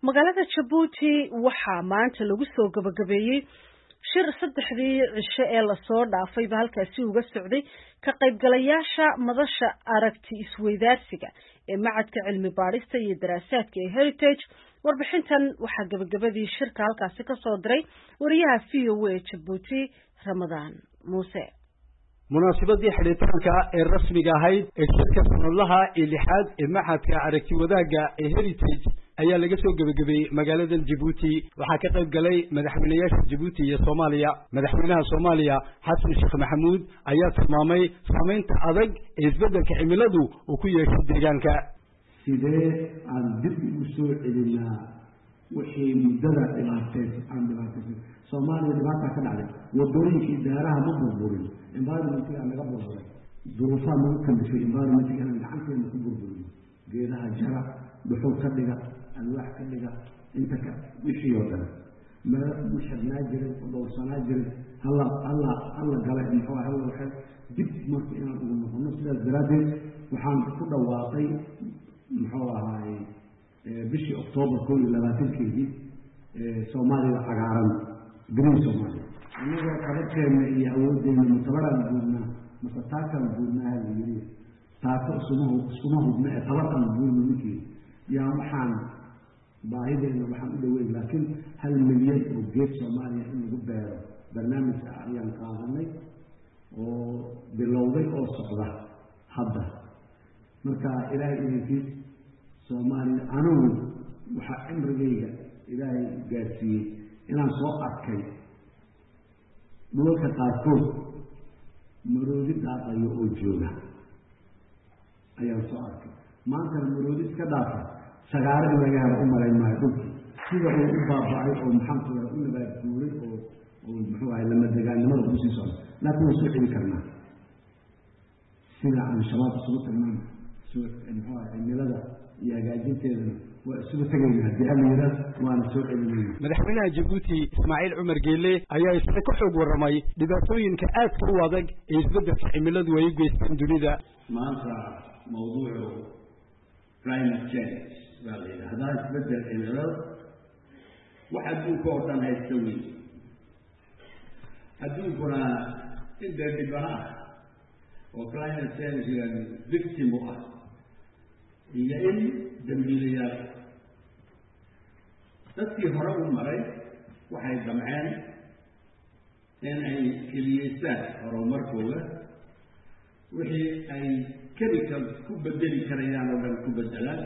magaalada Djibouti waxaa maanta lagu soo gabagabeeyay shir saddexdii cisho ee la soo dhaafay halkaasi uga socday ka qaybgalayaasha madasha aragti isweydaarsiga ee macadka cilmi baarista iyo daraasaadka ee Heritage. warbixintan waxaa gabagabadii shirka halkaasi ka soo diray wariyaha VOA Djibouti Ramadaan Muuse. munaasabadii xidhitaanka ee rasmiga ahayd ee shirka sanadlaha ee lixaad ee macadka aragti wadaaga ee Heritage ayaa laga soo gabagabeeyay magaalada Djibouti. waxaa ka qayb galay madaxweynayaasha Djibouti iyo Soomaaliya. madaxweynaha Soomaaliya Xasan Sheekh Maxamuud ayaa tilmaamay saameynta adag ee isbeddelka cimiladu uu ku yeeshay deegaanka. sidee aan dib u soo celinaa wixii muddada dhibaatay Soomaaliya dhibaato ka dhacday wadooyinkii daaraha ma burburin environment-ka laga burburay duruufaha lagu kalifay environment-ka gacanteena ku burburin geedaha jara dhuxul ka dhiga alwaax ka dhiga inta ka wixii oo dhan ma mushadnaa jiray dhowrsanaa jiray alla galay muxuu ahaa waxay dib marka inaan ugu noqono sidaas daraadeed waxaan ku dhawaaqay muxuu ahaa bishii Oktoobar 22 Soomaaliya cagaaran green Soomaaliya anigoo qabateena iyo awoodeena mutabaran guudna masataakan guudna haliyay taasoo isuma hubna ee tabarkan guudna ninkii yaa waxaan baahideena waxaan u dhaweey laakiin 1 milyan oo geed Soomaaliya in lagu beero barnaamijka ayaan qaadanay oo bilowday oo socda hadda marka ilaahay idinkiis Soomaaliya anigu waxa cimrigayga ilaahay gaarsiiyey inaan soo arkay dhulalka qaarkood maroodi dhaaqayo oo jooga ayaan soo arkay maanta maroodi iska dhaafa sagaaro in laga helo u malayn maayo dhulkii sida uu u baaba'ay oo maxamed u nabaad guuray oo muxuu ahay lama degaannimada ku sii socda laakiin waa soo celin karnaa sida aan shabaab isugu tagnaan muxuu ahay cimilada iyo hagaajinteedana waa isugu tagaynaa haddii amniga waana soo celinayna. madaxweynaha Djibouti Ismaaciil Cumar Geelle ayaa isla ka xoog warramay dhibaatooyinka aadka u adag ee isbeddelka cimiladu ay u geystaan dunida. maanta mawduucu climate change waa la yidhaahdaa isbeddel cimilada wax adduunka oo dhan haysta weyn adduunkuna in dee dhibana ah oo climate change victim u ah iyo in dambiilayaal dadkii hore u maray waxay damceen in ay keliyeystaan horumarkooda wixii ay chemical ku bedeli karayaan oo dhan ku bedelaan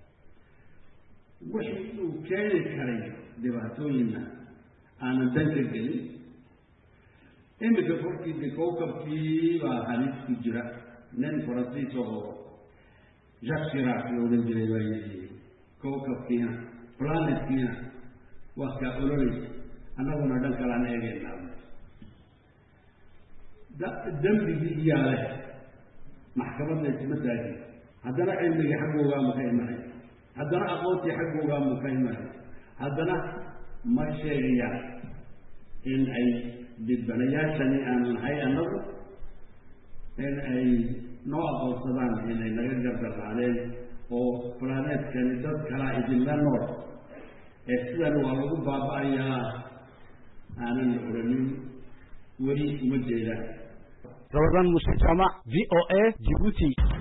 wixii uu keeni karay dhibaatooyinna aanan danka gelin imika korkiisa kowkabkii baa halis ku jira nin faransiis oo Jacques Chirac loo odhan jiray baa yidhi kowkabkiina planetkiina waa kaa ololeysa annaguna dhan kalaan eegaynaa dembigii iyaa leh maxkamadna isma taagin haddana cilmigii xaggoogaa ma ka imanay haddana aqoontii xaggoogaa ma ka imanay haddana ma sheegayaan in ay dhibanayaashani aan nahay annagu in ay noo aqoonsadaan inay naga gardarraadeen oo planetkani dad kalaa idinla nool ee sidan waa lagu baaba'ayaa aanan la oranin weli uma jeedaan. Ramadaan Muuse Jaamac VOA Djibouti.